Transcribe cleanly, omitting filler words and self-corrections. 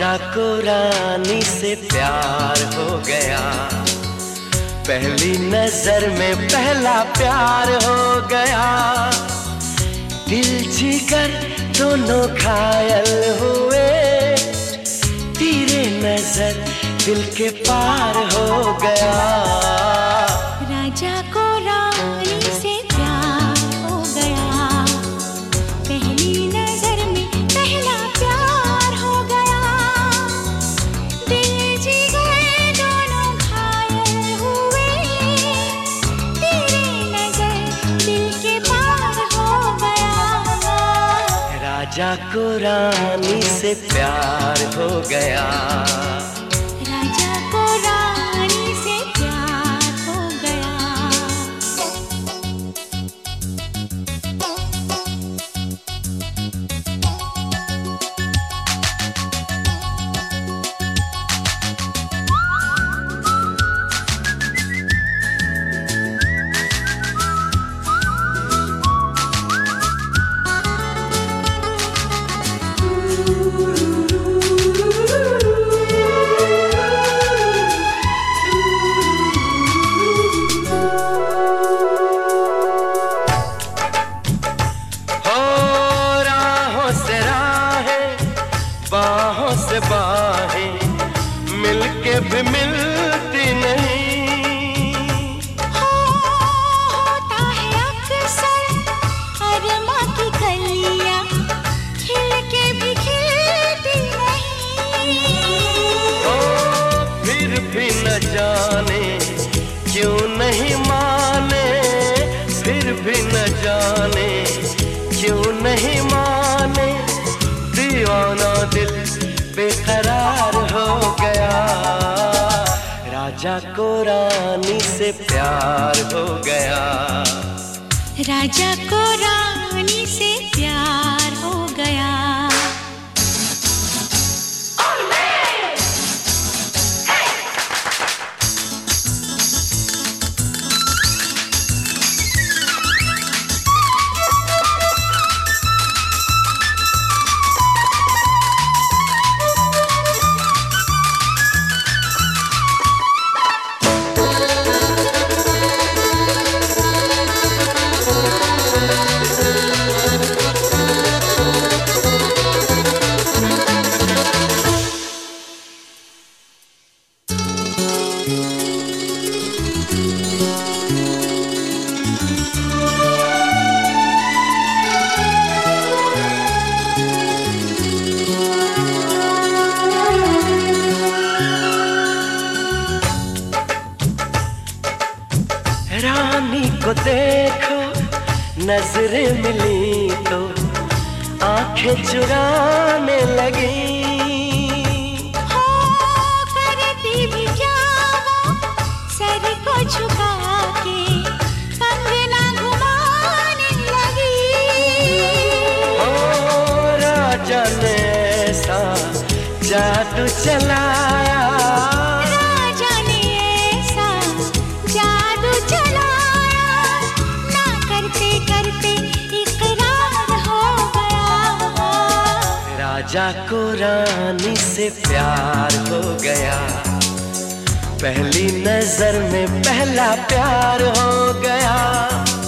राजा को रानी से प्यार हो गया, पहली नजर में पहला प्यार हो गया। दिल जिगर दोनों घायल हुए, तेरे नजर दिल के पार हो गया। राजा को रानी से प्यार हो गया, पहली नजर में पहला प्यार हो गया। दिल जिगर दोनों घायल हुए, तेरे नजर दिल के पार हो गया। राजा को रानी से प्यार हो गया, राजा को रानी से प्यार हो गया। बाहों से बाहें मिलके भी मिलती नहीं। होता है अक्सर अरमा की कलियां खिल के भी खिलती नहीं। फिर भी न जाने क्यों नहीं माने, फिर भी न जाने क्यों नहीं माने। दीवाना दिल बेकरार हो गया, राजा को रानी से प्यार हो गया। राजा को रानी से प्यार हो गया। रानी को देखो नजरें मिली तो आंखें चुराने लगी। करती भी क्या वो सर को झुका के कंगना घुमाने लगी। राजा ने ऐसा जादू चलाया, राजा को रानी से प्यार हो गया, पहली नजर में पहला प्यार हो गया।